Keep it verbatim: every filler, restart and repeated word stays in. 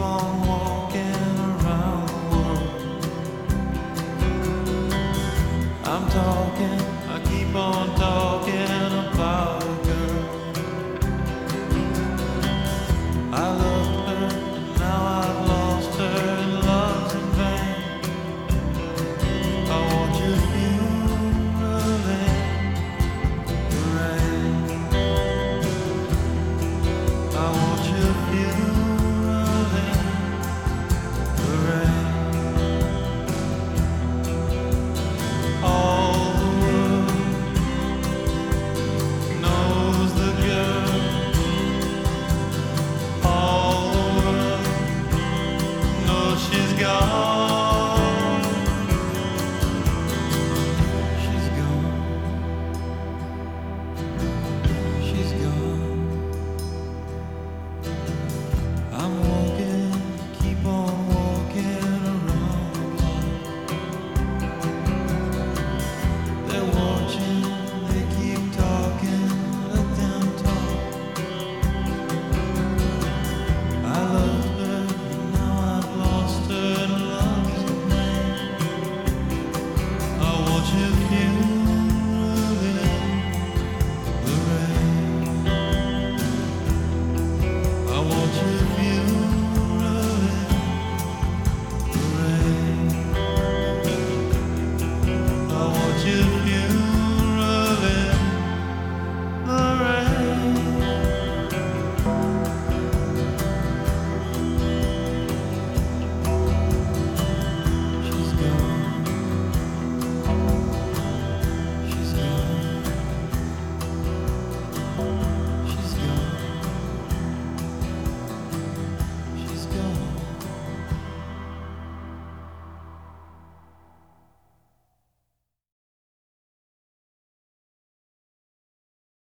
on walking around the world. I'm talking, I keep on talking about a girl. I loved her, and now I've lost her, and love's in vain. I want your funeral in the rain. I want your funeral in the rain. All the world knows the girl. All the world knows she's gone.